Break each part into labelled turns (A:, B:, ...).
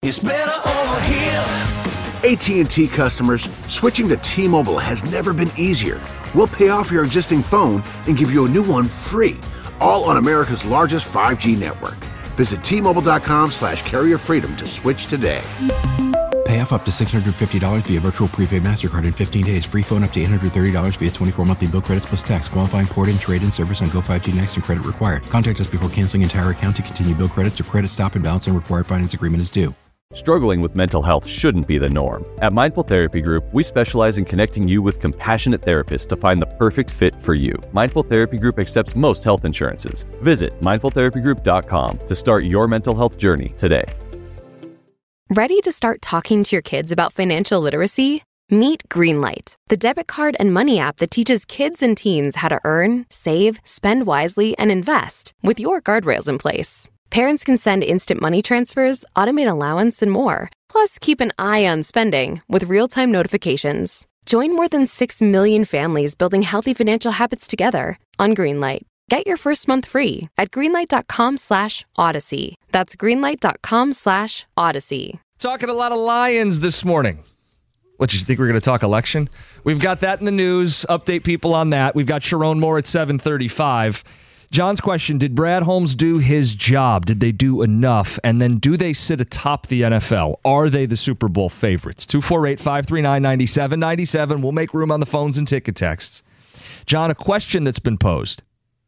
A: It's better over here.
B: AT&T customers, switching to T-Mobile has never been easier. We'll pay off your existing phone and give you a new one free, all on America's largest 5G network. Visit T-Mobile.com/carrier freedom to switch today.
C: Pay off up to $650 via virtual prepaid MasterCard in 15 days. Free phone up to $830 via 24 monthly bill credits plus tax. Qualifying port and trade-in service on Go 5G Next and credit required. Contact us before canceling entire account to continue bill credits or credit stop and balance and required finance agreement is due.
D: Struggling with mental health shouldn't be the norm. At Mindful Therapy Group, we specialize in connecting you with compassionate therapists to find the perfect fit for you. Mindful Therapy Group accepts most health insurances. Visit mindfultherapygroup.com to start your mental health journey today.
E: Ready to start talking to your kids about financial literacy? Meet Greenlight, the debit card and money app that teaches kids and teens how to earn, save, spend wisely, and invest with your guardrails in place. Parents can send instant money transfers, automate allowance, and more. Plus, keep an eye on spending with real-time notifications. Join more than 6 million families building healthy financial habits together on Greenlight. Get your first month free at greenlight.com/Odyssey. That's greenlight.com/Odyssey.
F: Talking a lot of Lions this morning. What, you think we're going to talk election? We've got that in the news. Update people on that. We've got Sharon Moore at 7:35. John's question, did Brad Holmes do his job? Did they do enough? And then do they sit atop the NFL? Are they the Super Bowl favorites? 248-539-9797. We'll make room on the phones and ticket texts. John, a question that's been posed.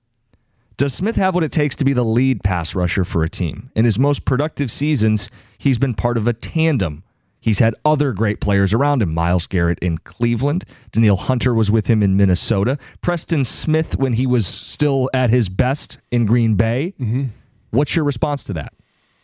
F: Does Smith have what it takes to be the lead pass rusher for a team? In his most productive seasons, he's been part of a tandem. He's had other great players around him. Myles Garrett in Cleveland. Danielle Hunter was with him in Minnesota. Preston Smith when he was still at his best in Green Bay. Mm-hmm. What's your response to that?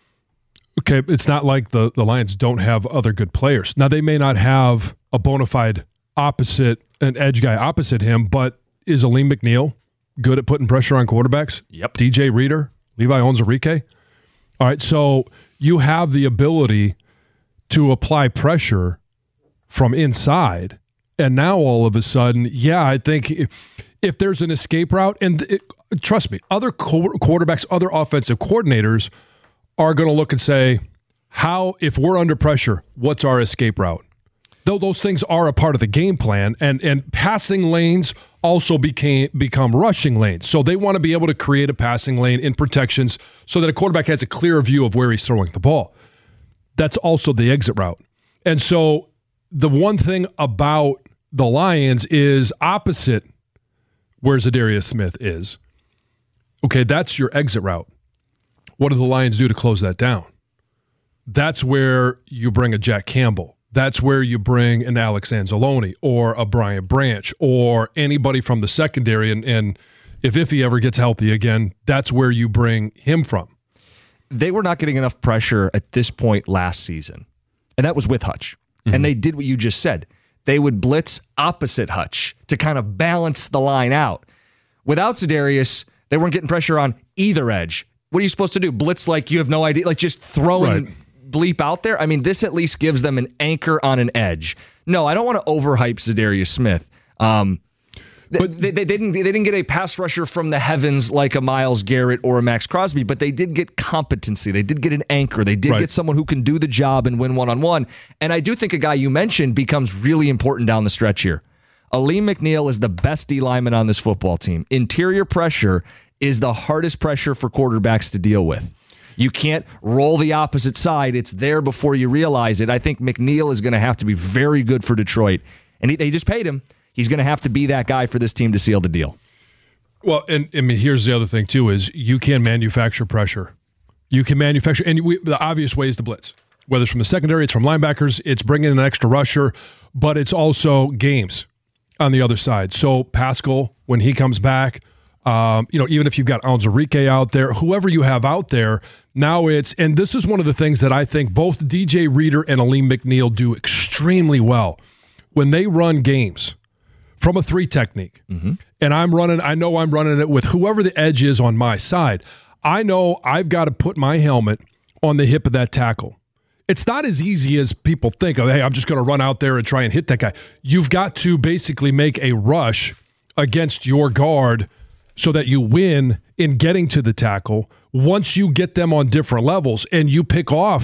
G: Okay, it's not like the Lions don't have other good players. Now, they may not have a bona fide opposite, an edge guy opposite him, but is Aleem McNeil good at putting pressure on quarterbacks?
F: Yep.
G: DJ Reader, Levi Onwuzurike. All right, so you have the ability to apply pressure from inside, and now all of a sudden, yeah, I think if there's an escape route, and trust me, other quarterbacks, other offensive coordinators are going to look and say, if we're under pressure, what's our escape route? Though those things are a part of the game plan, and passing lanes also become rushing lanes. So they want to be able to create a passing lane in protections so that a quarterback has a clear view of where he's throwing the ball. That's also the exit route. And so the one thing about the Lions is opposite where Zadarius Smith is. Okay, that's your exit route. What do the Lions do to close that down? That's where you bring a Jack Campbell. That's where you bring an Alex Anzalone or a Brian Branch or anybody from the secondary. And if Iffy ever gets healthy again, that's where you bring him from.
F: They were not getting enough pressure at this point last season, and that was with Hutch. Mm-hmm. And they did what you just said. They would blitz opposite Hutch to kind of balance the line out. Without Zadarius, they weren't getting pressure on either edge. What are you supposed to do? Blitz like you have no idea, like just throwing bleep out there? I mean, this at least gives them an anchor on an edge. No, I don't want to overhype Zadarius Smith. But they didn't get a pass rusher from the heavens like a Myles Garrett or a Max Crosby, but they did get competency. They did get an anchor. They did get someone who can do the job and win one-on-one. And I do think a guy you mentioned becomes really important down the stretch here. Aleem McNeil is the best D lineman on this football team. Interior pressure is the hardest pressure for quarterbacks to deal with. You can't roll the opposite side. It's there before you realize it. I think McNeil is going to have to be very good for Detroit. And they just paid him. He's going to have to be that guy for this team to seal the deal.
G: Well, and I mean, here's the other thing, too, is you can manufacture pressure. You can manufacture, and the obvious way is the blitz. Whether it's from the secondary, it's from linebackers, it's bringing in an extra rusher, but it's also games on the other side. So Pascal, when he comes back, even if you've got Onwuzurike out there, whoever you have out there, now and this is one of the things that I think both DJ Reader and Aleem McNeil do extremely well. When they run games from a 3 technique, and I know I'm running it with whoever the edge is on my side, I know I've got to put my helmet on the hip of that tackle. It's not as easy as people think of, hey, I'm just going to run out there and try and hit that guy. You've got to basically make a rush against your guard so that you win in getting to the tackle. Once you get them on different levels and you pick off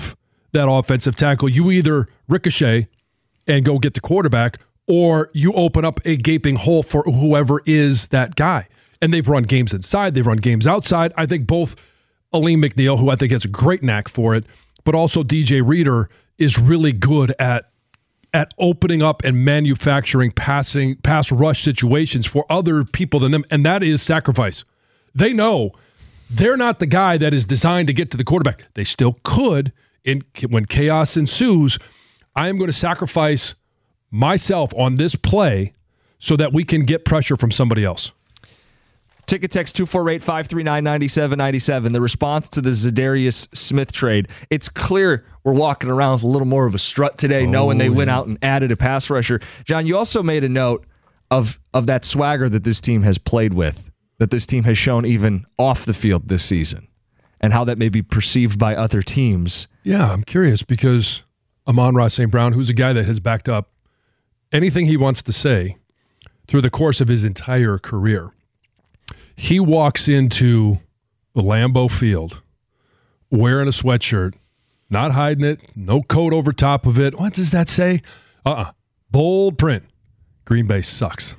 G: that offensive tackle, you either ricochet and go get the quarterback, or you open up a gaping hole for whoever is that guy. And they've run games inside. They've run games outside. I think both Aleem McNeil, who I think has a great knack for it, but also DJ Reader is really good at opening up and manufacturing pass rush situations for other people than them, and that is sacrifice. They know they're not the guy that is designed to get to the quarterback. They still could. When chaos ensues, I am going to sacrifice myself on this play so that we can get pressure from somebody else.
F: Ticket text 248-539-9797. The response to the Za'Darius Smith trade. It's clear we're walking around with a little more of a strut today, knowing they went out and added a pass rusher. John, you also made a note of that swagger that this team has played with, that this team has shown even off the field this season, and how that may be perceived by other teams.
G: Yeah, I'm curious because Amon-Ra St. Brown, who's a guy that has backed up anything he wants to say through the course of his entire career, he walks into the Lambeau Field wearing a sweatshirt, not hiding it, no coat over top of it. What does that say? Bold print. Green Bay sucks.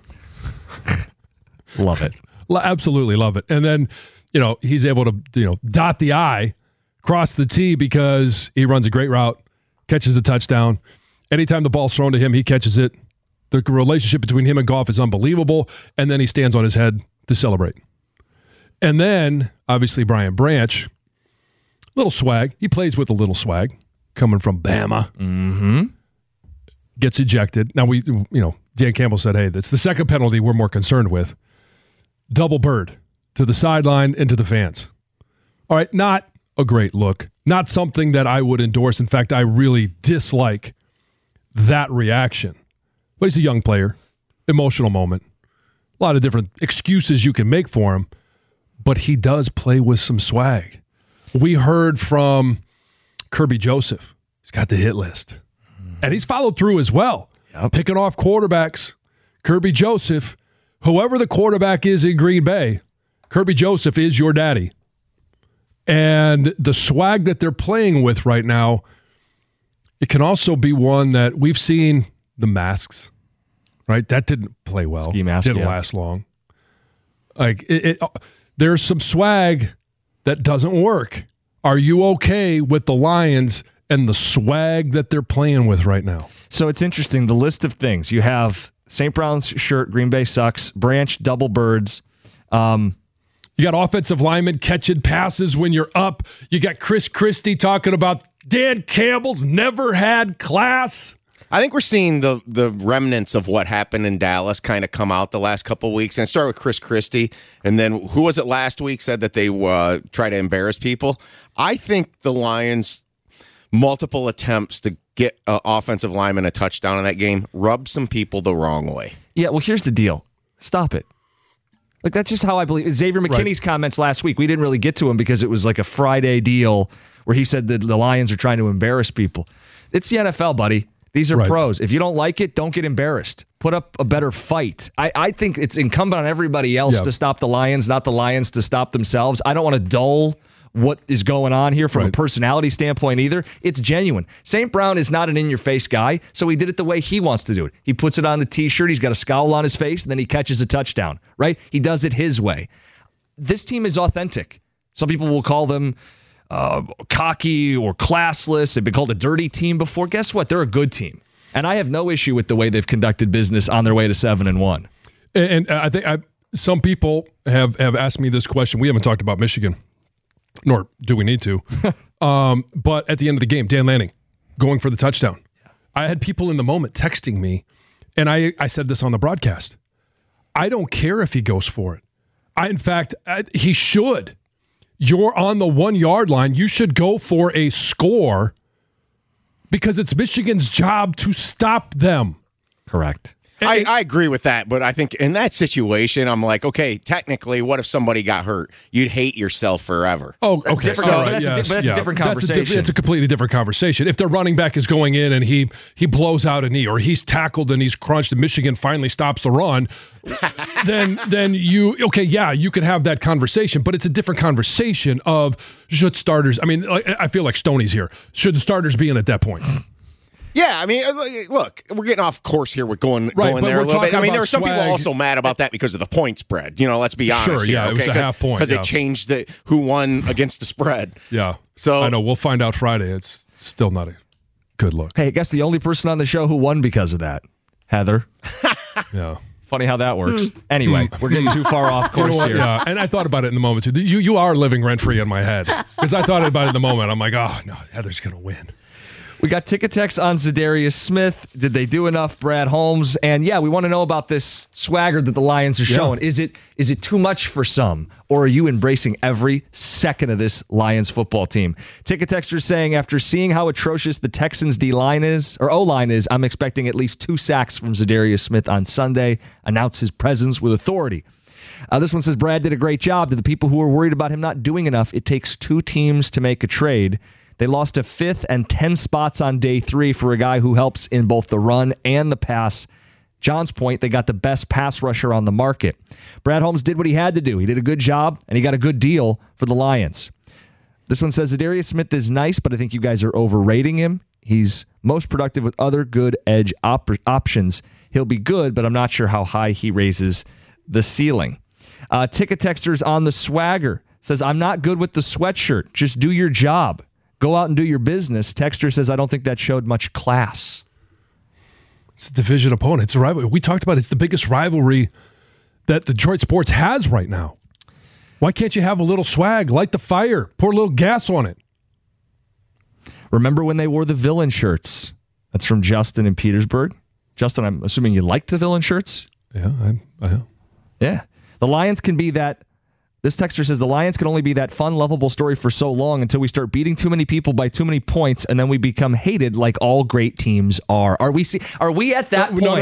F: Love it.
G: Absolutely love it. And then, he's able to, dot the I, cross the T because he runs a great route, catches a touchdown. Anytime the ball's thrown to him, he catches it. The relationship between him and Goff is unbelievable. And then he stands on his head to celebrate. And then, obviously, Brian Branch, little swag. He plays with a little swag coming from Bama.
F: Mm-hmm.
G: Gets ejected. Now, Dan Campbell said, hey, that's the second penalty we're more concerned with. Double bird to the sideline and to the fans. All right, not a great look. Not something that I would endorse. In fact, I really dislike that reaction. But he's a young player. Emotional moment. A lot of different excuses you can make for him. But he does play with some swag. We heard from Kirby Joseph. He's got the hit list. And he's followed through as well. Yep. Picking off quarterbacks. Kirby Joseph, whoever the quarterback is in Green Bay, Kirby Joseph is your daddy. And the swag that they're playing with right now, it can also be one that we've seen the masks, right? That didn't play well.
F: Ski mask,
G: didn't last long. There's some swag that doesn't work. Are you okay with the Lions and the swag that they're playing with right now?
F: So it's interesting, the list of things. You have St. Brown's shirt, Green Bay sucks, Branch, double birds.
G: You got offensive linemen catching passes when you're up. You got Chris Christie talking about Dan Campbell's never had class.
H: I think we're seeing the remnants of what happened in Dallas kind of come out the last couple of weeks. And start with Chris Christie. And then who was it last week said that they try to embarrass people? I think the Lions' multiple attempts to get offensive linemen a touchdown in that game rubbed some people the wrong way.
F: Yeah, well, here's the deal. Stop it. Like, that's just how I believe. Xavier McKinney's comments last week, we didn't really get to him because it was like a Friday deal where he said that the Lions are trying to embarrass people. It's the NFL, buddy. These are pros. If you don't like it, don't get embarrassed. Put up a better fight. I think it's incumbent on everybody else to stop the Lions, not the Lions to stop themselves. I don't want to dull what is going on here from a personality standpoint either. It's genuine. St. Brown is not an in-your-face guy, so he did it the way he wants to do it. He puts it on the T-shirt, he's got a scowl on his face, and then he catches a touchdown, right? He does it his way. This team is authentic. Some people will call them cocky or classless. They've been called a dirty team before. Guess what? They're a good team. And I have no issue with the way they've conducted business on their way to 7-1.
G: And I think some people have asked me this question. We haven't talked about Michigan, nor do we need to. But at the end of the game, Dan Lanning going for the touchdown. I had people in the moment texting me, and I said this on the broadcast. I don't care if he goes for it. In fact, he should. You're on the 1 yard line. You should go for a score because it's Michigan's job to stop them.
F: Correct.
H: I agree with that, but I think in that situation, I'm like, okay, technically, what if somebody got hurt? You'd hate yourself forever.
G: Oh, okay.
F: That's a different conversation.
G: It's a completely different conversation. If the running back is going in and he blows out a knee, or he's tackled and he's crunched and Michigan finally stops the run, then you could have that conversation, but it's a different conversation of should starters, I mean, I feel like Stoney's here. Should the starters be in at that point?
H: Yeah, I mean, look, we're getting off course here with going there a little bit. I mean, there were some people also mad about that because of the point spread. Let's be honest.
G: Sure, yeah, it was a half point.
H: Because it changed who won against the spread.
G: Yeah.
H: So
G: I know, we'll find out Friday. It's still not a good look.
F: Hey, I guess the only person on the show who won because of that, Heather.
G: Yeah.
F: Funny how that works. Anyway, we're getting too far off course here.
G: Yeah, and I thought about it in the moment, too. You are living rent-free in my head. Because I thought about it in the moment. I'm like, oh, no, Heather's going to win.
F: We got ticket text on Za'Darius Smith. Did they do enough, Brad Holmes? And yeah, we want to know about this swagger that the Lions are showing. Is it too much for some, or are you embracing every second of this Lions football team? Ticket texter saying, after seeing how atrocious the Texans O-line is, I'm expecting at least 2 sacks from Za'Darius Smith on Sunday. Announce his presence with authority. This one says, Brad did a great job. To the people who are worried about him not doing enough, it takes 2 teams to make a trade. They lost to 5th and 10 spots on day 3 for a guy who helps in both the run and the pass. John's point, they got the best pass rusher on the market. Brad Holmes did what he had to do. He did a good job, and he got a good deal for the Lions. This one says, Za'Darius Smith is nice, but I think you guys are overrating him. He's most productive with other good edge options. He'll be good, but I'm not sure how high he raises the ceiling. Ticket texters on the swagger says, I'm not good with the sweatshirt. Just do your job. Go out and do your business. Texter says, I don't think that showed much class.
G: It's a division opponent. It's a rivalry. We talked about it's the biggest rivalry that Detroit sports has right now. Why can't you have a little swag? Light the fire. Pour a little gas on it.
F: Remember when they wore the villain shirts? That's from Justin in Petersburg. Justin, I'm assuming you liked the villain shirts?
G: Yeah, I
F: Yeah. The Lions can be that. This texter says the Lions can only be that fun, lovable story for so long until we start beating too many people by too many points, and then we become hated like all great teams are. Are we at that point?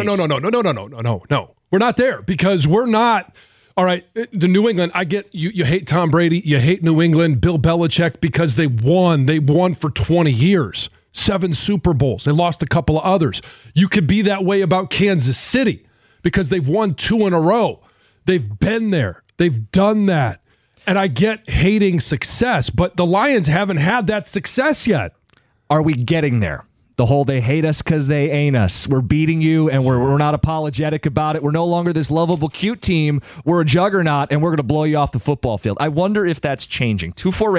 G: No. We're not there because we're not. All right, the New England, I get you hate Tom Brady, you hate New England, Bill Belichick, because they won. They won for 20 years, 7 Super Bowls. They lost a couple of others. You could be that way about Kansas City because they've won 2 in a row. They've been there. They've done that. And I get hating success, but the Lions haven't had that success yet.
F: Are we getting there? The whole they hate us because they ain't us. We're beating you, and we're not apologetic about it. We're no longer this lovable, cute team. We're a juggernaut, and we're going to blow you off the football field. I wonder if that's changing.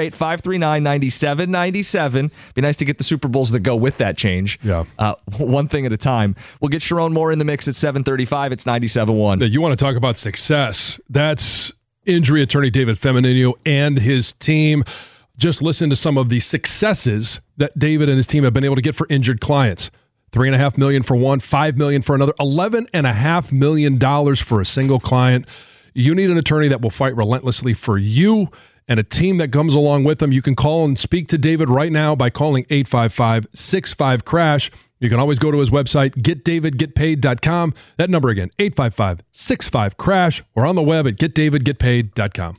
F: 248-539-9797. Be nice to get the Super Bowls that go with that change.
G: Yeah.
F: One thing at a time. We'll get Sharon Moore in the mix at 7:35. It's 97.1.
G: You want to talk about success. That's injury attorney David Feminino and his team. Just listen to some of the successes that David and his team have been able to get for injured clients. $3.5 million for one, $5 million for another, $11.5 million for a single client. You need an attorney that will fight relentlessly for you and a team that comes along with them. You can call and speak to David right now by calling 855-65-CRASH. You can always go to his website, getdavidgetpaid.com. That number again, 855-65-CRASH, or on the web at getdavidgetpaid.com.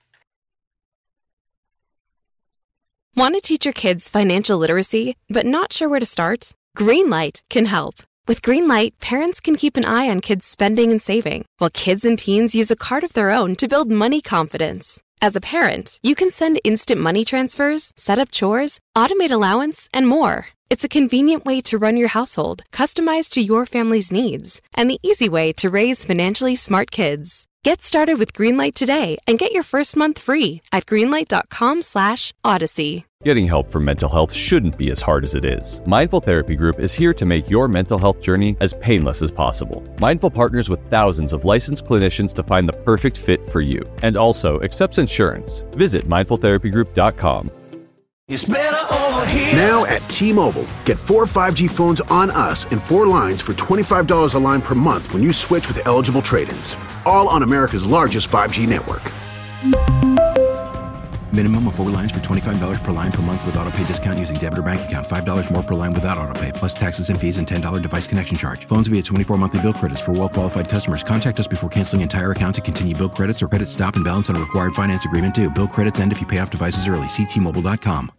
E: Want to teach your kids financial literacy, but not sure where to start? Greenlight can help. With Greenlight, parents can keep an eye on kids' spending and saving, while kids and teens use a card of their own to build money confidence. As a parent, you can send instant money transfers, set up chores, automate allowance, and more. It's a convenient way to run your household, customized to your family's needs, and the easy way to raise financially smart kids. Get started with Greenlight today and get your first month free at greenlight.com/Odyssey.
D: Getting help for mental health shouldn't be as hard as it is. Mindful Therapy Group is here to make your mental health journey as painless as possible. Mindful partners with thousands of licensed clinicians to find the perfect fit for you, and also accepts insurance. Visit mindfultherapygroup.com.
A: It's better over here.
B: Now at T-Mobile, get 4 5G phones on us and 4 lines for $25 a line per month when you switch with eligible trade-ins. All on America's largest 5G network.
C: Minimum of 4 lines for $25 per line per month with auto pay discount using debit or bank account. $5 more per line without auto pay, plus taxes and fees and $10 device connection charge. Phones via 24 monthly bill credits for well-qualified customers. Contact us before canceling entire account to continue bill credits or credit stop and balance on a required finance agreement due. Bill credits end if you pay off devices early. See T-Mobile.com.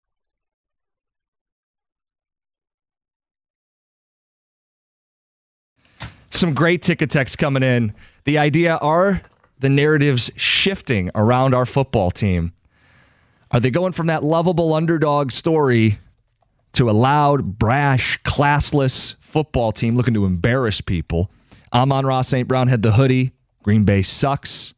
F: Some great ticket text coming in. The idea, are the narratives shifting around our football team? Are they going from that lovable underdog story to a loud, brash, classless football team looking to embarrass people? Amon-Ra St. Brown had the hoodie. Green Bay sucks.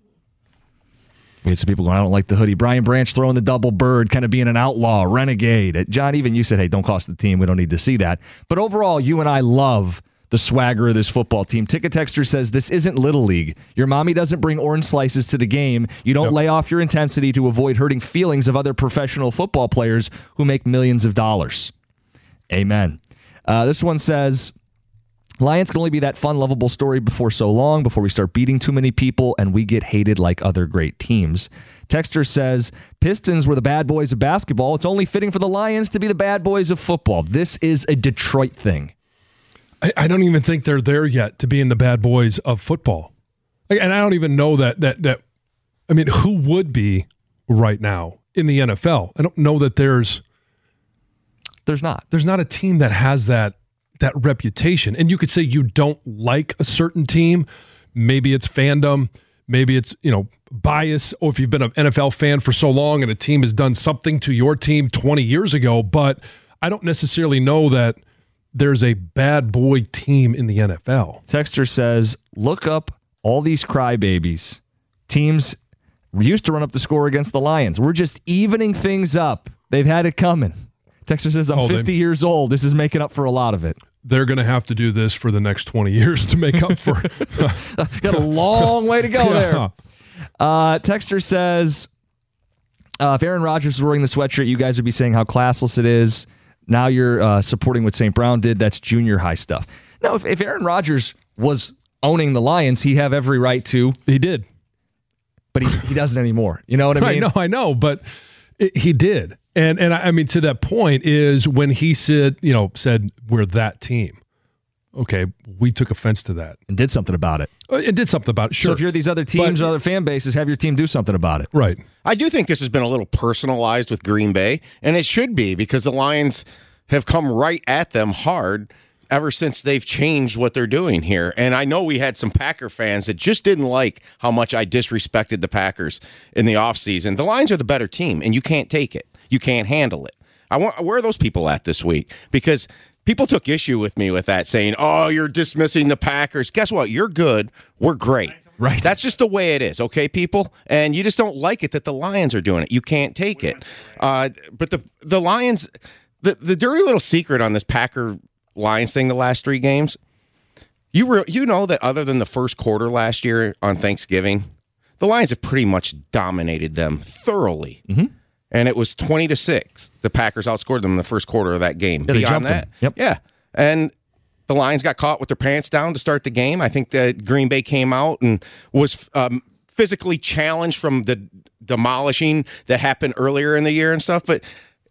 F: We had some people going, I don't like the hoodie. Brian Branch throwing the double bird, kind of being an outlaw, renegade. John, even you said, hey, don't cost the team. We don't need to see that. But overall, you and I love the swagger of this football team. Ticket Texter says this isn't Little League. Your mommy doesn't bring orange slices to the game. You don't lay off your intensity to avoid hurting feelings of other professional football players who make millions of dollars. Amen. This one says, Lions can only be that fun, lovable story before so long, before we start beating too many people and we get hated like other great teams. Texter says, Pistons were the bad boys of basketball. It's only fitting for the Lions to be the bad boys of football. This is a Detroit thing.
G: I don't even think they're there yet to being the bad boys of football. And I don't even know that I mean, who would be right now in the NFL? I don't know that there's not a team that has that reputation. And you could say you don't like a certain team. Maybe it's fandom. Maybe it's, bias. Or if you've been an NFL fan for so long and a team has done something to your team 20 years ago. But I don't necessarily know that there's a bad boy team in the NFL.
F: Texter says, look up all these crybabies. Teams used to run up the score against the Lions. We're just evening things up. They've had it coming. Texter says, I'm 50 years old. This is making up for a lot of it.
G: They're going to have to do this for the next 20 years to make up for it.
F: Got a long way to go there. Texter says, if Aaron Rodgers was wearing the sweatshirt, you guys would be saying how classless it is. Now you're supporting what St. Brown did. That's junior high stuff. Now, if Aaron Rodgers was owning the Lions, he'd have every right to.
G: He did.
F: But he doesn't anymore. You know what I mean?
G: I know, but he did. And I mean, to that point is when he said we're that team. Okay, we took offense to that.
F: And did something about it.
G: It did something about it, sure.
F: So if you're these other teams or other fan bases, have your team do something about it.
G: Right.
H: I do think this has been a little personalized with Green Bay, and it should be because the Lions have come right at them hard ever since they've changed what they're doing here. And I know we had some Packer fans that just didn't like how much I disrespected the Packers in the offseason. The Lions are the better team, and you can't take it. You can't handle it. Where are those people at this week? Because people took issue with me with that, saying, oh, you're dismissing the Packers. Guess what? You're good. We're great.
F: Right.
H: That's just the way it is, okay, people? And you just don't like it that the Lions are doing it. You can't take it. But the Lions, the dirty little secret on this Packer-Lions thing the last 3 games, you know that other than the first quarter last year on Thanksgiving, the Lions have pretty much dominated them thoroughly. Mm-hmm. And it was 20-6. The Packers outscored them in the first quarter of that game.
F: Yeah,
H: Beyond that, yeah. And the Lions got caught with their pants down to start the game. I think that Green Bay came out and was physically challenged from the demolishing that happened earlier in the year and stuff. But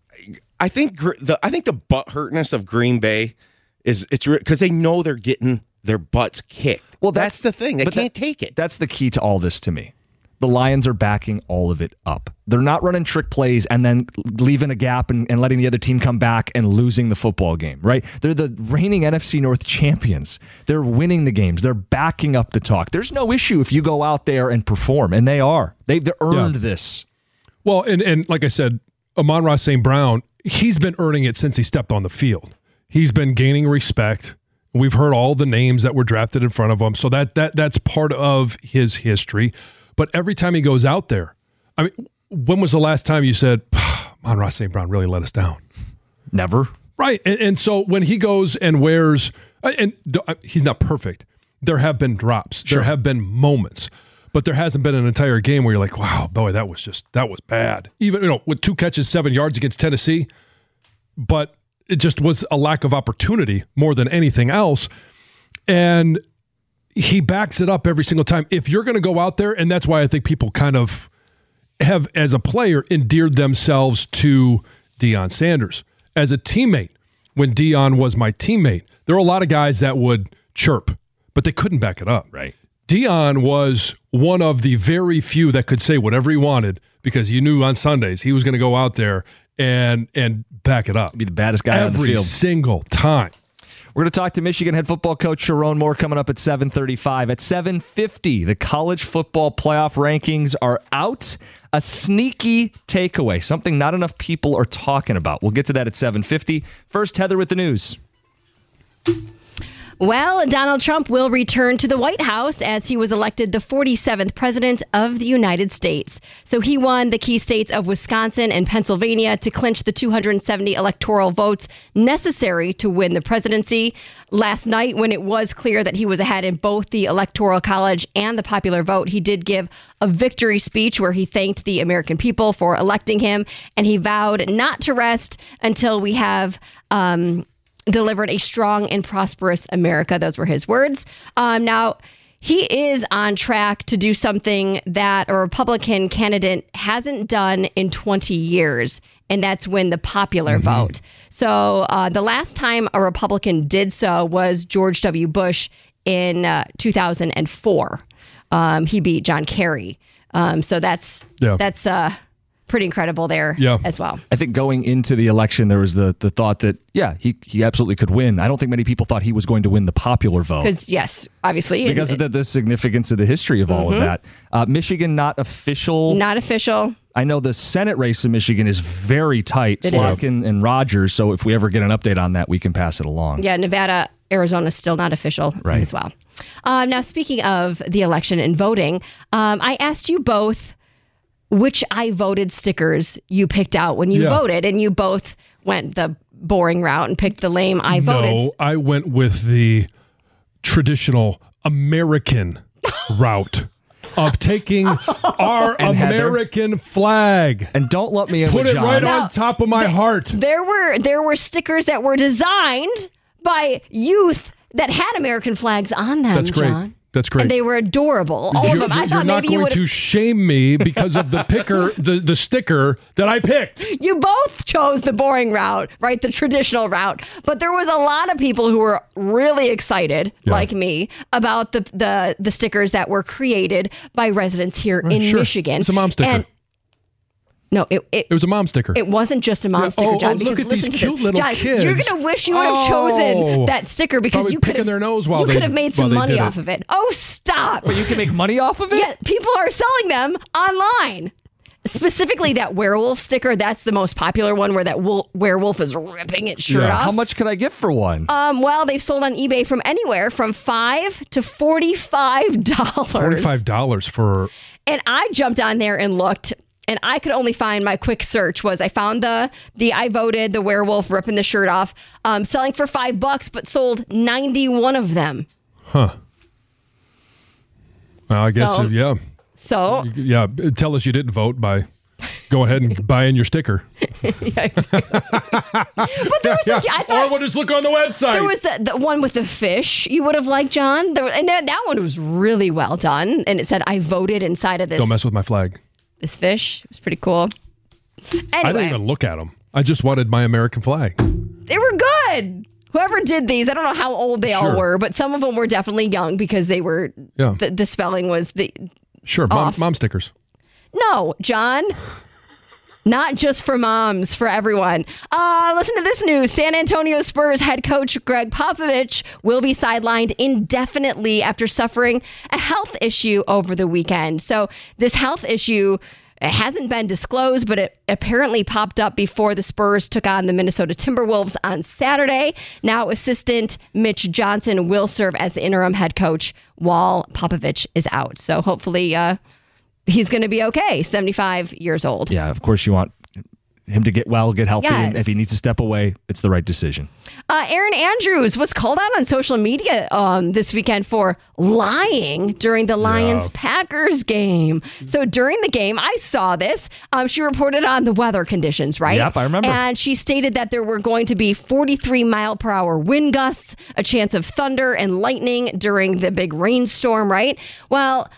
H: I think the butt hurtness of Green Bay is because they know they're getting their butts kicked. Well, that's the thing. They can't take it.
F: That's the key to all this to me. The Lions are backing all of it up. They're not running trick plays and then leaving a gap and letting the other team come back and losing the football game, right? They're the reigning NFC North champions. They're winning the games. They're backing up the talk. There's no issue if you go out there and perform, and they are. They've earned this.
G: Well, and like I said, Amon-Ra St. Brown, he's been earning it since he stepped on the field. He's been gaining respect. We've heard all the names that were drafted in front of him, so that's part of his history. But every time he goes out there, I mean, when was the last time you said, Amon-Ra St. Brown really let us down?
F: Never.
G: Right. And so when he goes and wears, and he's not perfect. There have been drops. Sure. There have been moments. But there hasn't been an entire game where you're like, wow, boy, that was bad. Even, with 2 catches, 7 yards against Tennessee. But it just was a lack of opportunity more than anything else. And he backs it up every single time. If you're going to go out there, and that's why I think people kind of have, as a player, endeared themselves to Deion Sanders. As a teammate, when Deion was my teammate, there were a lot of guys that would chirp, but they couldn't back it up.
F: Right.
G: Deion was one of the very few that could say whatever he wanted because you knew on Sundays he was going to go out there and back it up.
F: Be the baddest guy on the field.
G: Every single time.
F: We're going to talk to Michigan head football coach Sharon Moore coming up at 7:35. At 7:50, the college football playoff rankings are out. A sneaky takeaway, something not enough people are talking about. We'll get to that at 7:50. First, Heather with the news.
I: Well, Donald Trump will return to the White House as he was elected the 47th president of the United States. So he won the key states of Wisconsin and Pennsylvania to clinch the 270 electoral votes necessary to win the presidency. Last night, when it was clear that he was ahead in both the Electoral College and the popular vote, he did give a victory speech where he thanked the American people for electing him, and he vowed not to rest until we have delivered a strong and prosperous America. Those were his words. Now, he is on track to do something that a Republican candidate hasn't done in 20 years, and that's win the popular vote. So the last time a Republican did so was George W. Bush in 2004. He beat John Kerry. So that's pretty incredible there as well.
F: I think going into the election, there was the thought that, he absolutely could win. I don't think many people thought he was going to win the popular vote.
I: Because, yes, obviously.
F: Because of the significance of the history of all of that. Michigan, not official.
I: Not official.
F: I know the Senate race in Michigan is very tight.
I: Slotkin
F: and Rogers. So if we ever get an update on that, we can pass it along.
I: Yeah, Nevada, Arizona is still not official as well. Now, speaking of the election and voting, I asked you both which I voted stickers you picked out when you voted, and you both went the boring route and picked the lame I voted.
G: No, I went with the traditional American route of taking our American flag.
F: And don't let me in
G: put
F: with
G: it
F: John.
G: right on top of my heart.
I: There were stickers that were designed by youth that had American flags on them.
G: That's great.
I: John.
G: That's great.
I: And they were adorable. All of them. I
G: You're
I: thought
G: not
I: maybe you
G: going
I: would
G: to shame me because of the sticker that I picked.
I: You both chose the boring route, right? The traditional route. But there was a lot of people who were really excited, like me, about the stickers that were created by residents here in Michigan.
G: It's a mom sticker.
I: And no, it
G: was a mom sticker.
I: It wasn't just a mom sticker, John.
G: Look at these cute little
I: John,
G: kids.
I: You're going to wish you would have chosen that sticker because
G: Probably
I: you could
G: picking their nose while
I: could have made some money
G: did
I: off of it. Oh, stop.
F: But you can make money off of it?
I: Yeah, people are selling them online. Specifically, that werewolf sticker, that's the most popular one where that werewolf is ripping its shirt off.
F: How much could I get for one?
I: Well, they've sold on eBay from anywhere from $5 to $45.
G: $45 for...
I: And I jumped on there and looked, and I could only find, my quick search was, I found the I voted, the werewolf ripping the shirt off, selling for $5, but sold 91 of them.
G: Huh. Well, I guess,
I: So?
G: Yeah, tell us you didn't vote by go ahead and buy in your sticker.
I: But there was
G: or we'll just look on the website.
I: There was the one with the fish you would have liked, John. And that one was really well done. And it said, I voted inside of this.
G: Don't mess with my flag.
I: This fish. It was pretty cool. Anyway,
G: I didn't even look at them. I just wanted my American flag.
I: They were good. Whoever did these, I don't know how old they all were, but some of them were definitely young because they were, the spelling was
G: mom stickers.
I: No, John. Not just for moms, for everyone. Listen to this news. San Antonio Spurs head coach Greg Popovich will be sidelined indefinitely after suffering a health issue over the weekend. So this health issue hasn't been disclosed, but it apparently popped up before the Spurs took on the Minnesota Timberwolves on Saturday. Now assistant Mitch Johnson will serve as the interim head coach while Popovich is out. So hopefully he's going to be okay, 75 years old.
F: Yeah, of course you want him to get well, get healthy, and if he needs to step away, it's the right decision.
I: Aaron Andrews was called out on social media this weekend for lying during the Lions-Packers game. So during the game, I saw this. She reported on the weather conditions, right?
F: Yep, I remember.
I: And she stated that there were going to be 43-mile-per-hour wind gusts, a chance of thunder and lightning during the big rainstorm, right? Well,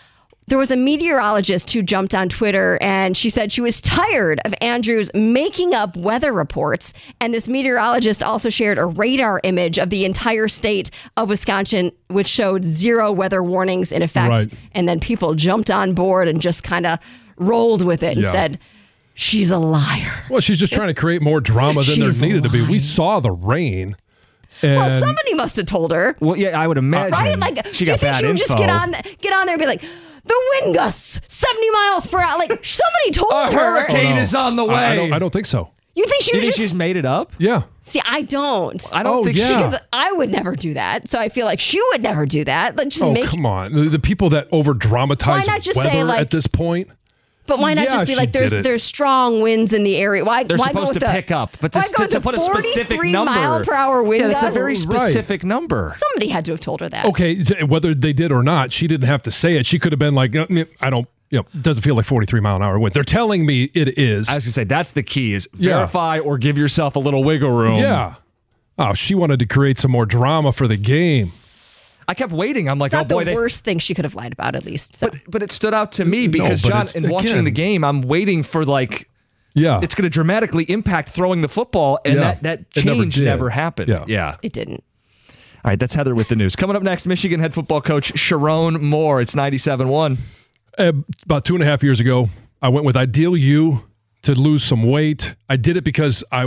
I: There was a meteorologist who jumped on Twitter, and she said she was tired of Andrews making up weather reports. And this meteorologist also shared a radar image of the entire state of Wisconsin, which showed 0 weather warnings in effect.
G: Right.
I: And then people jumped on board and just kind of rolled with it and said, she's a liar.
G: Well, she's just trying to create more drama than there needed to be. We saw the rain.
I: Well, somebody must have told her.
F: Well, yeah, I would imagine.
I: Right? Like,
F: she
I: do you
F: got
I: think
F: bad
I: she would just
F: info.
I: get on there and be like, the wind gusts 70 miles per hour? Like, somebody told
F: A
I: her.
F: hurricane is on the way.
G: I don't think so.
I: You think she
F: You
I: was
F: think
I: just...
F: she's made it up?
G: Yeah.
I: See, I don't.
F: I don't think
I: Because I would never do that. So I feel like she would never do that. Like, just
G: Come on. The people that over
I: Why
G: dramatize
I: not just
G: weather
I: say, like-
G: at this point.
I: But why not
G: Yeah,
I: just be
G: she
I: like,
G: did it.
I: there's strong winds in the area? Why
F: They're
I: why go
F: supposed
I: with
F: to
I: the,
F: pick up, but
I: why go with
F: to
I: the
F: put a specific
I: 43
F: number.
I: mile per hour wind
F: Yeah, that's a
I: gusts?
F: very specific number.
I: Somebody had to have told her that.
G: Okay, whether they did or not, she didn't have to say it. She could have been like, I don't, it doesn't feel like 43 mile an hour wind. They're telling me it is.
F: I was going to say, that's the key, is verify or give yourself a little wiggle room.
G: Yeah. Oh, she wanted to create some more drama for the game.
F: I kept waiting. I'm like,
I: It's not
F: oh boy.
I: the worst thing she could have lied about, at least. So.
F: But it stood out to me because,
G: but
F: John,
G: it's-
F: in watching
G: again-
F: the game, I'm waiting for
G: Yeah.
F: it's going to dramatically impact throwing the football, and
G: Yeah.
F: that
G: It never
F: change
G: did.
F: never happened.
G: Yeah.
I: It didn't.
F: All right, that's Heather with the news. Coming up next, Michigan head football coach Sharon Moore. It's 97.1.
G: About 2.5 years ago, I went with Ideal U to lose some weight. I did it because I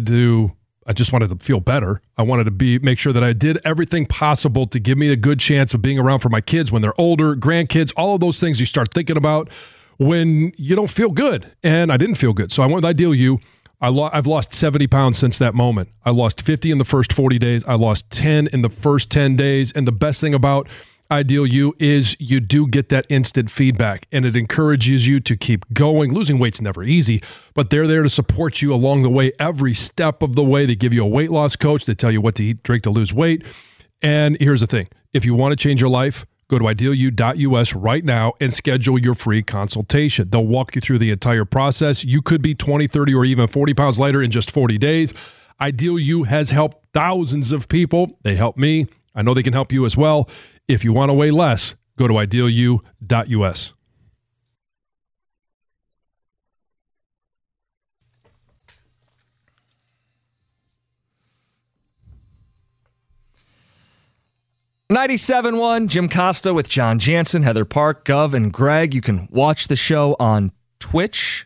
G: just wanted to feel better. I wanted to make sure that I did everything possible to give me a good chance of being around for my kids when they're older, grandkids, all of those things you start thinking about when you don't feel good. And I didn't feel good. So I went with Ideal U. I've lost 70 pounds since that moment. I lost 50 in the first 40 days. I lost 10 in the first 10 days. And the best thing about Ideal U is you do get that instant feedback, and it encourages you to keep going. Losing weight's never easy, but they're there to support you along the way, every step of the way. They give you a weight loss coach. They tell you what to eat, drink to lose weight. And here's the thing. If you want to change your life, go to idealu.us right now and schedule your free consultation. They'll walk you through the entire process. You could be 20, 30, or even 40 pounds lighter in just 40 days. Ideal U has helped thousands of people. They help me. I know they can help you as well. If you want to weigh less, go to idealu.us.
F: .97.1, Jim Costa with John Jansen, Heather Park, Gov, and Greg. You can watch the show on Twitch,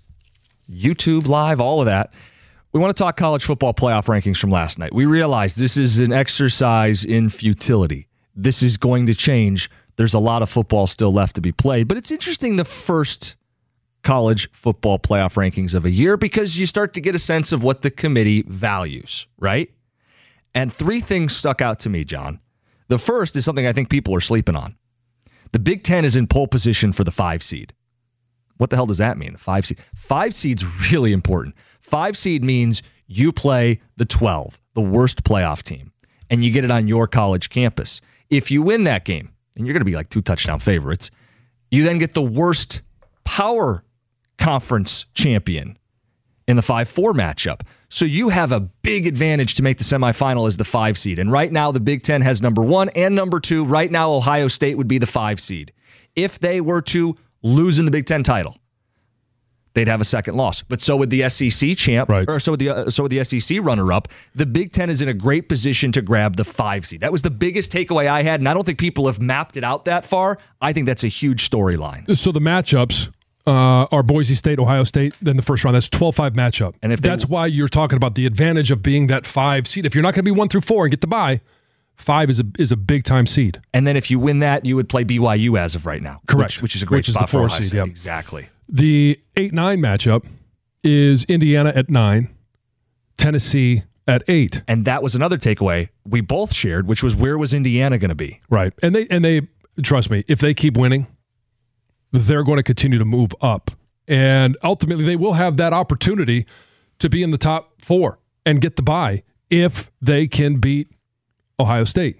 F: YouTube Live, all of that. We want to talk college football playoff rankings from last night. We realize this is an exercise in futility. This is going to change. There's a lot of football still left to be played, but it's interesting, the first college football playoff rankings of a year, because you start to get a sense of what the committee values, right? And 3 things stuck out to me, John. The first is something I think people are sleeping on. The Big Ten is in pole position for the 5 seed. What the hell does that mean? The 5 seed. 5 seed's really important. 5 seed means you play the 12, the worst playoff team, and you get it on your college campus. If you win that game, and you're going to be like 2 touchdown favorites, you then get the worst power conference champion in the 5-4 matchup. So you have a big advantage to make the semifinal as the 5 seed. And right now, the Big Ten has number 1 and number 2. Right now, Ohio State would be the 5 seed. If they were to lose in the Big Ten title, they'd have a second loss. But so would the SEC champ,
G: right.
F: or so would the SEC runner-up. The Big Ten is in a great position to grab the 5 seed. That was the biggest takeaway I had, and I don't think people have mapped it out that far. I think that's a huge storyline.
G: So the matchups are Boise State, Ohio State, then the first round. That's 12-5 matchup. And if that's why you're talking about the advantage of being that 5 seed. If you're not going to be 1 through 4 and get the bye, 5 is a big time seed.
F: And then if you win that, you would play BYU as of right now.
G: Correct.
F: Which is a great
G: Which is
F: spot
G: the
F: for
G: 4
F: Ohio
G: seed.
F: State.
G: Yep.
F: Exactly.
G: The 8-9 matchup is Indiana at 9, Tennessee at 8.
F: And that was another takeaway we both shared, which was, where was Indiana going to be?
G: Right. And they trust me, if they keep winning, they're going to continue to move up. And ultimately, they will have that opportunity to be in the top 4 and get the bye if they can beat Ohio State.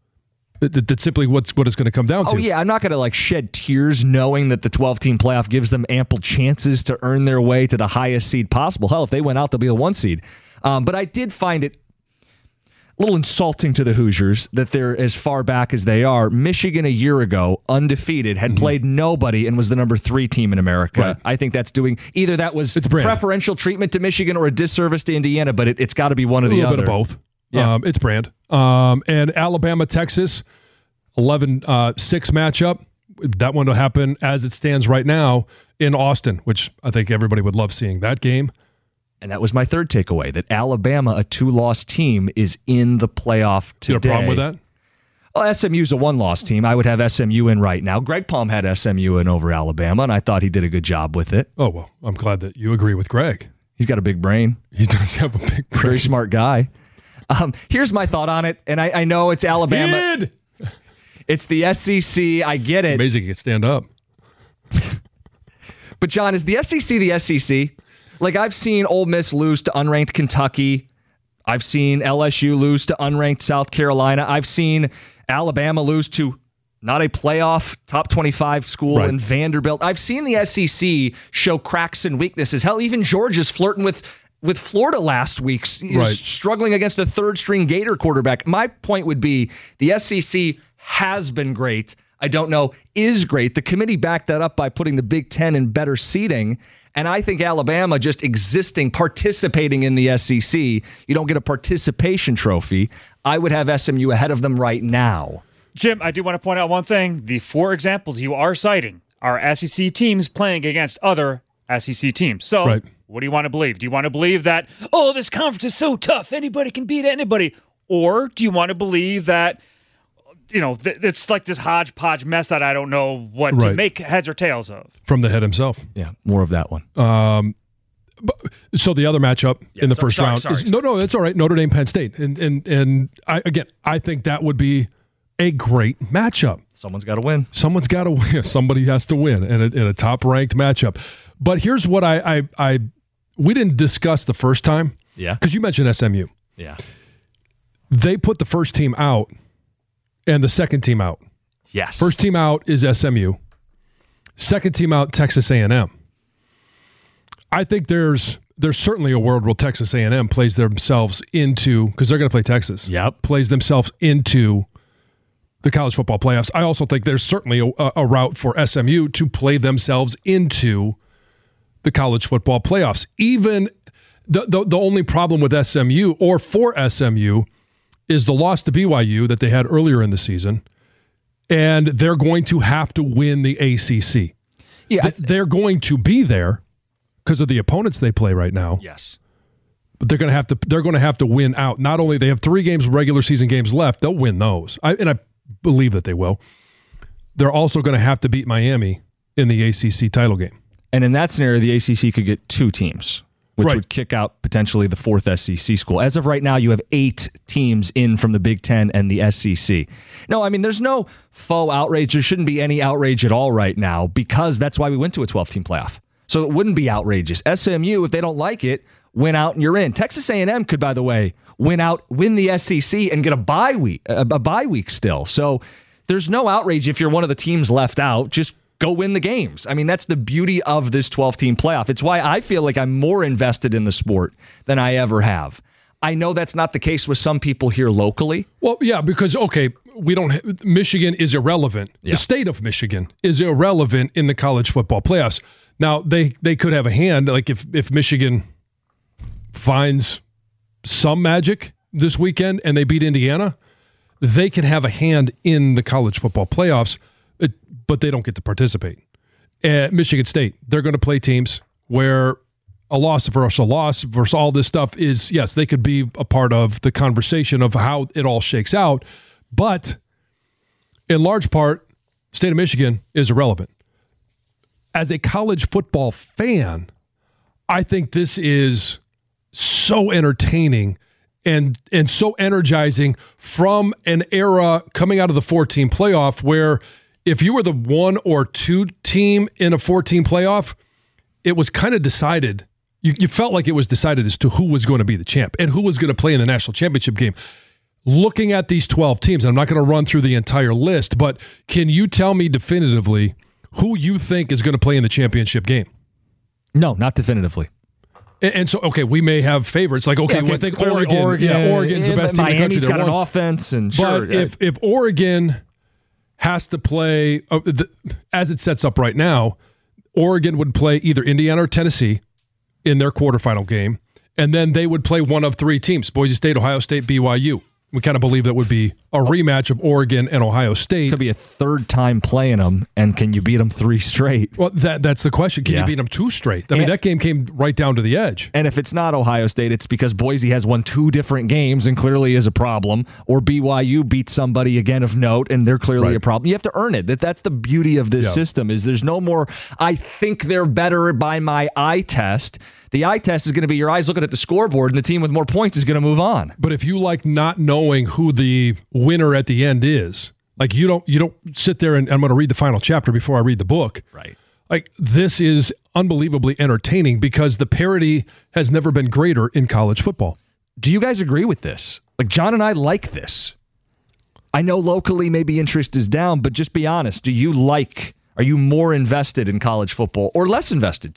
G: That's simply what it's going to come down to.
F: Oh, yeah. I'm not going to shed tears knowing that the 12-team playoff gives them ample chances to earn their way to the highest seed possible. Hell, if they went out, they'll be the 1 seed. But I did find it, little insulting to the Hoosiers that they're as far back as they are. Michigan a year ago, undefeated, had played nobody and was the number 3 team in America.
G: Right.
F: I think that's doing either that was preferential treatment to Michigan or a disservice to Indiana, but it's got to be one or the other.
G: A little bit of both.
F: Yeah.
G: It's brand. And Alabama, Texas, 11-6 matchup. That one will happen as it stands right now in Austin, which I think everybody would love seeing that game.
F: And that was my third takeaway, that Alabama, a 2-loss team, is in the playoff today.
G: You have a problem with that?
F: Well, SMU's a 1-loss team. I would have SMU in right now. Greg Palm had SMU in over Alabama, and I thought he did a good job with it.
G: Oh, well, I'm glad that you agree with Greg.
F: He's got a big brain.
G: He does have a big brain.
F: Very smart guy. Here's my thought on it, and I know it's Alabama. It's the SEC. I get it.
G: It's amazing you can stand up.
F: But, John, is the SEC the SEC? Like, I've seen Ole Miss lose to unranked Kentucky. I've seen LSU lose to unranked South Carolina. I've seen Alabama lose to not a playoff top 25 school in Vanderbilt. I've seen the SEC show cracks and weaknesses. Hell, even Georgia's flirting with Florida last week, struggling against a third-string Gator quarterback. My point would be the SEC has been great. I don't know, is great. The committee backed that up by putting the Big Ten in better seating. And I think Alabama just participating in the SEC, you don't get a participation trophy. I would have SMU ahead of them right now.
J: Jim, I do want to point out one thing. The 4 examples you are citing are SEC teams playing against other SEC teams. So what do you want to believe? Do you want to believe that, this conference is so tough, anybody can beat anybody? Or do you want to believe that, it's like this hodgepodge mess that I don't know what to make heads or tails of?
G: From the head himself.
F: Yeah, more of that one.
G: So the other matchup in the first round is no, that's all right. Notre Dame, Penn State, and I think that would be a great matchup.
F: Someone's got to win.
G: Someone's got to win. Somebody has to win in a top ranked matchup. But here's what we didn't discuss the first time.
F: Yeah,
G: because you mentioned SMU.
F: Yeah,
G: they put the first team out and the second team out.
F: Yes,
G: first team out is SMU. Second team out, Texas A&M. I think there's certainly a world where Texas A&M plays themselves into, because they're going to play Texas.
F: Yep.
G: Plays themselves into the college football playoffs. I also think there's certainly a route for SMU to play themselves into the college football playoffs. Even the only problem with SMU or for SMU is the loss to BYU that they had earlier in the season, and they're going to have to win the ACC.
F: Yeah,
G: they're going to be there because of the opponents they play right now.
F: Yes.
G: But they're going to have to win out. Not only they have 3 games, regular season games left, they'll win those. I believe that they will. They're also going to have to beat Miami in the ACC title game.
F: And in that scenario, the ACC could get 2 teams, which would kick out potentially the 4th SEC school. As of right now, you have 8 teams in from the Big Ten and the SEC. No, I mean, there's no faux outrage. There shouldn't be any outrage at all right now, because that's why we went to a 12-team playoff. So it wouldn't be outrageous. SMU, if they don't like it, win out and you're in. Texas A&M could, by the way, win the SEC and get a bye week still. So there's no outrage if you're one of the teams left out. Just go win the games. I mean, that's the beauty of this 12-team playoff. It's why I feel like I'm more invested in the sport than I ever have. I know that's not the case with some people here locally.
G: Well, yeah, because, Michigan is irrelevant. Yeah. The state of Michigan is irrelevant in the college football playoffs. Now, they could have a hand, like if Michigan finds some magic this weekend and they beat Indiana, they can have a hand in the college football playoffs, but they don't get to participate. At Michigan State, they're going to play teams where a loss versus all this stuff is, yes, they could be a part of the conversation of how it all shakes out, but in large part, state of Michigan is irrelevant. As a college football fan, I think this is so entertaining and so energizing from an era coming out of the 4-team playoff where if you were the 1 or 2 team in a 4-team playoff, it was kind of decided. You felt like it was decided as to who was going to be the champ and who was going to play in the national championship game. Looking at these 12 teams, I'm not going to run through the entire list, but can you tell me definitively who you think is going to play in the championship game?
F: No, not definitively.
G: And so, okay, we may have favorites. Like, okay, I think Oregon's the best team in the country.
F: Miami's got an offense, and sure.
G: But if Oregon has to play, as it sets up right now, Oregon would play either Indiana or Tennessee in their quarterfinal game, and then they would play one of three teams, Boise State, Ohio State, BYU. We kind of believe that would be a rematch of Oregon and Ohio State.
F: Could be a third time playing them, and can you beat them 3 straight?
G: Well, that's the question. Can you beat them 2 straight? I mean, that game came right down to the edge.
F: And if it's not Ohio State, it's because Boise has won 2 different games and clearly is a problem, or BYU beats somebody again of note, and they're clearly a problem. You have to earn it. That's the beauty of this system, is there's no more, I think they're better by my eye test. The eye test is going to be your eyes looking at the scoreboard, and the team with more points is going to move on.
G: But if you like not knowing who the winner at the end is, like you don't sit there and I'm going to read the final chapter before I read the book.
F: Right.
G: Like, this is unbelievably entertaining because the parity has never been greater in college football.
F: Do you guys agree with this? Like, John and I like this. I know locally maybe interest is down, but just be honest. Are you more invested in college football or less invested?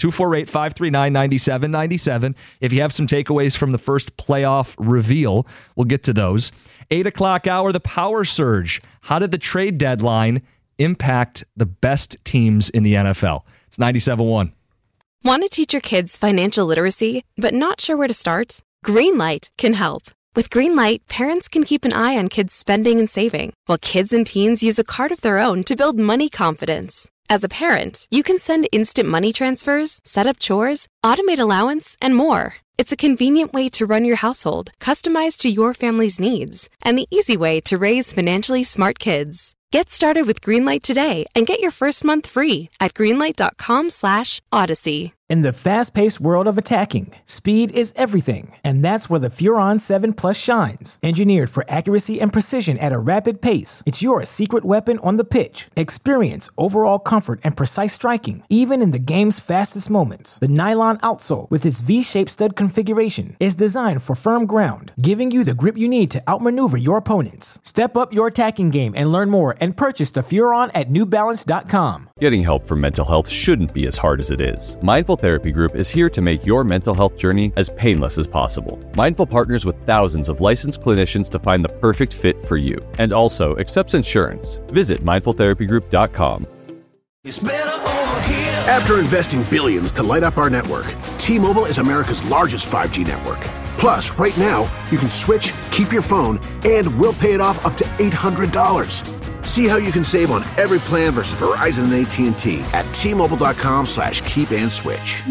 F: 248-539-9797. If you have some takeaways from the first playoff reveal, we'll get to those. 8 o'clock hour, the power surge. How did the trade deadline impact the best teams in the NFL? It's 97.1.
E: Want to teach your kids financial literacy, but not sure where to start? Greenlight can help. With Greenlight, parents can keep an eye on kids' spending and saving, while kids and teens use a card of their own to build money confidence. As a parent, you can send instant money transfers, set up chores, automate allowance, and more. It's a convenient way to run your household, customized to your family's needs, and the easy way to raise financially smart kids. Get started with Greenlight today and get your first month free at greenlight.com/Odyssey.
K: In the fast-paced world of attacking, speed is everything, and that's where the Furon 7 Plus shines. Engineered for accuracy and precision at a rapid pace, it's your secret weapon on the pitch. Experience overall comfort and precise striking, even in the game's fastest moments. The nylon outsole, with its V-shaped stud configuration, is designed for firm ground, giving you the grip you need to outmaneuver your opponents. Step up your attacking game and learn more and purchase the Furon at NewBalance.com.
D: Getting help for mental health shouldn't be as hard as it is. Mindful Therapy Group is here to make your mental health journey as painless as possible. Mindful partners with thousands of licensed clinicians to find the perfect fit for you, and also accepts insurance. Visit mindfultherapygroup.com.
A: It's better over here.
B: After investing billions to light up our network, T-Mobile is America's largest 5G network. Plus, right now, you can switch, keep your phone, and we'll pay it off up to $800. See how you can save on every plan versus Verizon and AT&T at T-Mobile.com/keep-and-switch.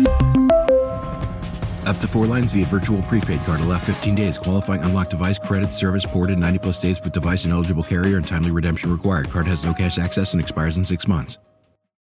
C: Up to 4 lines via virtual prepaid card. Allow 15 days. Qualifying unlocked device credit. Service ported 90+ days with device and eligible carrier and timely redemption required. Card has no cash access and expires in 6 months.